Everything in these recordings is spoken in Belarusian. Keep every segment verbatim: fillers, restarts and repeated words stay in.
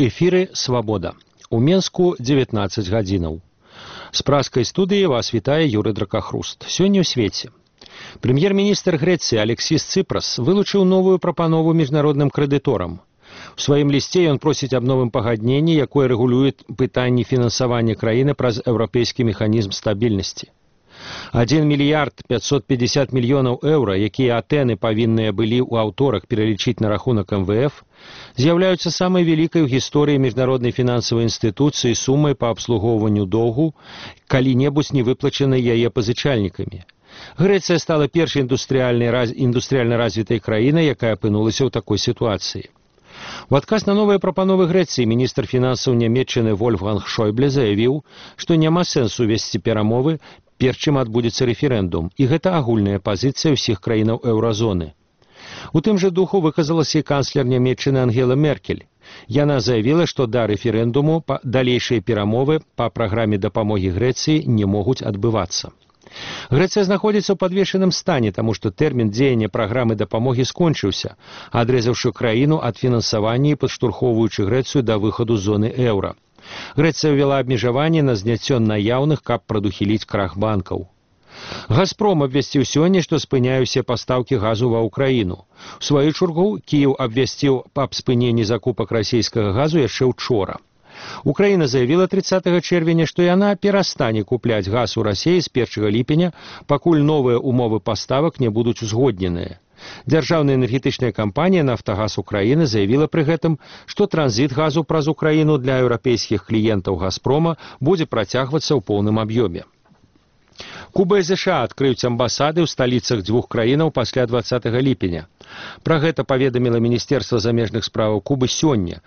эфіры «Свабода». У Менску дзевятнаццаць гадзінаў. З пражскай студыі вас вітае Юрый Дракахруст. Сёння ў свеце. Прэм'ер-міністр Грэцыі Алексіс Цыпрас вылучыў новую прапанову міжнародным крэдыторам. У сваім лісце ён просіць аб новым пагадненні, якое рэгулюе пытанні фінансавання краіны праз еўрапейскі механізм стабільнасці. адзін мільярд пятьсот пятьдесят мільёнаў еўра, якія Атэны павінныя былі ў аўторак пералічыць на рахунак эм вэ эф, з'яўляюцца самай вялікай у гісторыі міжнароднай фінансавай інстытуцыі сумай па абслугоўванню доўгу, калі-небудзь не выплачанай яе пазычальнікамі. Грэцыя стала першай індустрыяльна развітай краінай, якая апынулася ў такой сітуацыі. У адказ на новыя прапановы Грэцыі міністр фінансаў Нямецчыны Вольфганг Шойбле заявіў, што няма сэнсу весці перамовы, перш чым адбудзецца рэферэндум, і гэта агульная пазіцыя ўсіх краінаў еўразоны. У тым жа духу выказалася і канцлер Нямецчыны Ангела Меркель. Яна заявіла, што да рэферэндуму далейшыя перамовы па праграме дапамогі Грэцыі не могуць адбывацца. Грэцыя знаходзіцца ў падвешаным стане, таму што тэрмін дзеяння праграмы дапамогі скончыўся, адрэзаўшы краіну ад фінансавання і падштурхоўваючы Грэцыю да выхаду з зоны еўра. Грэцыя ўвяла абмежаванні на зняццё наяўных, каб прадухіліць крах банкаў. «Газпром» абвясціў сёння, што спыняе ўсе пастаўкі газу ва ўкраіну. У сваю чаргу Кіеў абвясціў аб спыненні закупак расійскага газу яшчэ учора. Украіна заявіла трыццатага чэрвеня, што яна перастане купляць газ у Расіі з першага ліпеня, пакуль новыя умовы паставак не будуць узгодненыя. Дзяржаўная энергетычная кампанія «Нафтагаз Украіны» заявіла пры гэтым, што транзіт газу праз Украіну для еўрапейскіх кліентаў «Газпрома» будзе працягвацца ў поўным аб'ёме. Куба і ЗША адкрыюць амбасады ў сталіцах дзвюх краінаў пасля дваццатага ліпеня. Пра гэта паведаміла Міністэрства замежных справаў Кубы сёння,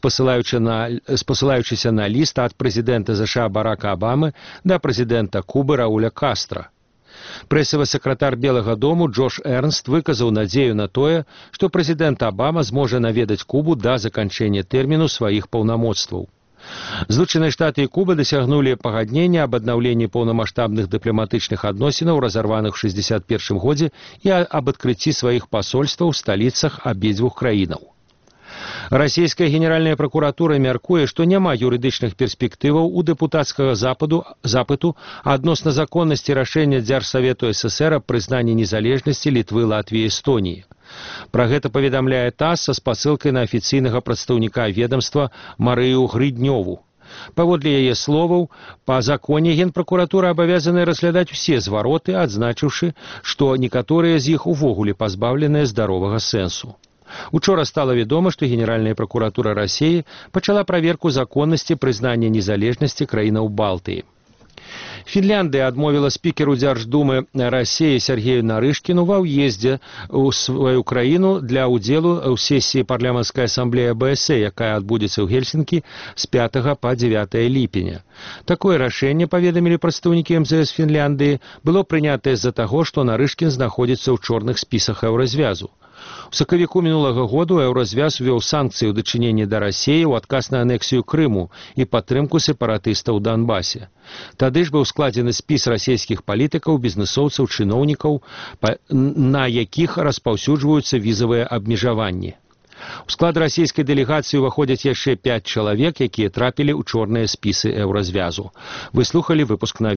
спасылаючыся на ліст ад прэзідэнта ЗША Барака Абамы да прэзідэнта Кубы Рауля Кастра. Прэсавы сакратар Белага дому Джош Эрнст выказаў надзею на тое, што прэзідэнт Абама зможа наведаць Кубу да заканчэння тэрміну сваіх паўнамоцтваў. Злучаныя Штаты і Куба дасягнулі пагаднення аб аднаўленні паўнамаштабных дыпламатычных адносінаў, разарваных у шэсцьдзесят першым годзе, і аб адкрыцці сваіх пасольстваў у сталіцах абедзвюх краінаў. Расійская генеральная пракуратура мяркуе, што няма юрыдычных перспектываў у дэпутацкага запыту адносна законнасці рашэння Дзяржсавету ССР аб прызнанні незалежнасці Літвы, Латвіі і Эстоніі. Пра гэта паведамляе ТАСС са спасылкай на афіцыйнага прадстаўніка ведамства Марыю Грыднёву. Паводле яе словаў, па законе генпракуратура абавязаная разглядаць усе звароты, адзначыўшы, што некаторыя з іх увогуле пазбаўленыя здаровага сэнсу. Учора стала вядома, што Генеральная пракуратура Расіі пачала праверку законнасці прызнання незалежнасці краінаў Балтыі. Фінляндыя адмовіла спікеру Дзярждумы Расіі Сергею Нарышкіну ва ўездзе ў сваю краіну для ўдзелу ў сесіі парламенцкай асамблеі АБС, якая адбудзецца ў Гельсінкі з пятага па дзевятае ліпеня. Такое рашэнне, паведамілі прадстаўнікі эм зэ эс Фінляндыі, было прынятае з-за таго, што Нарышкін знаходзіцца ў чорных спісах еўразвязу. У сакавіку мінулага году еўразвяз увёў санкцыі ў дачыненні да Расіі ў адказ на анексію Крыму і падтрымку сепаратыстаў у Донбасе. Тады ж быў складзены спіс расійскіх палітыкаў, бізнэсоўцаў, чыноўнікаў, на якіх распаўсюджваюцца візавыя абмежаванні. У склад расійскай дэлегацыі ўваходзяць яшчэ пяць чалавек, якія трапілі ў чорныя спісы еўразвязу. Вы слухалі выпуск навін.